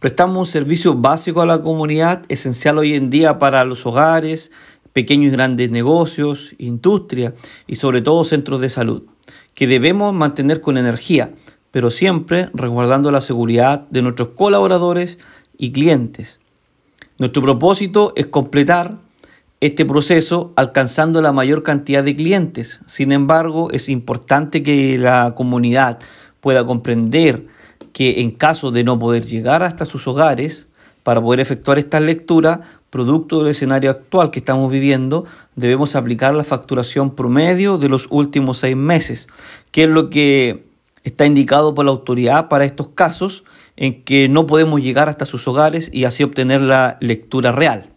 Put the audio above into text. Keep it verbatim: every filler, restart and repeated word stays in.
Prestamos un servicio básico a la comunidad, esencial hoy en día para los hogares, pequeños y grandes negocios, industria y sobre todo centros de salud, que debemos mantener con energía, pero siempre resguardando la seguridad de nuestros colaboradores y clientes. Nuestro propósito es completar este proceso alcanzando la mayor cantidad de clientes. Sin embargo, es importante que la comunidad pueda comprender que en caso de no poder llegar hasta sus hogares para poder efectuar esta lectura, producto del escenario actual que estamos viviendo, debemos aplicar la facturación promedio de los últimos seis meses, que es lo que está indicado por la autoridad para estos casos en que no podemos llegar hasta sus hogares y así obtener la lectura real.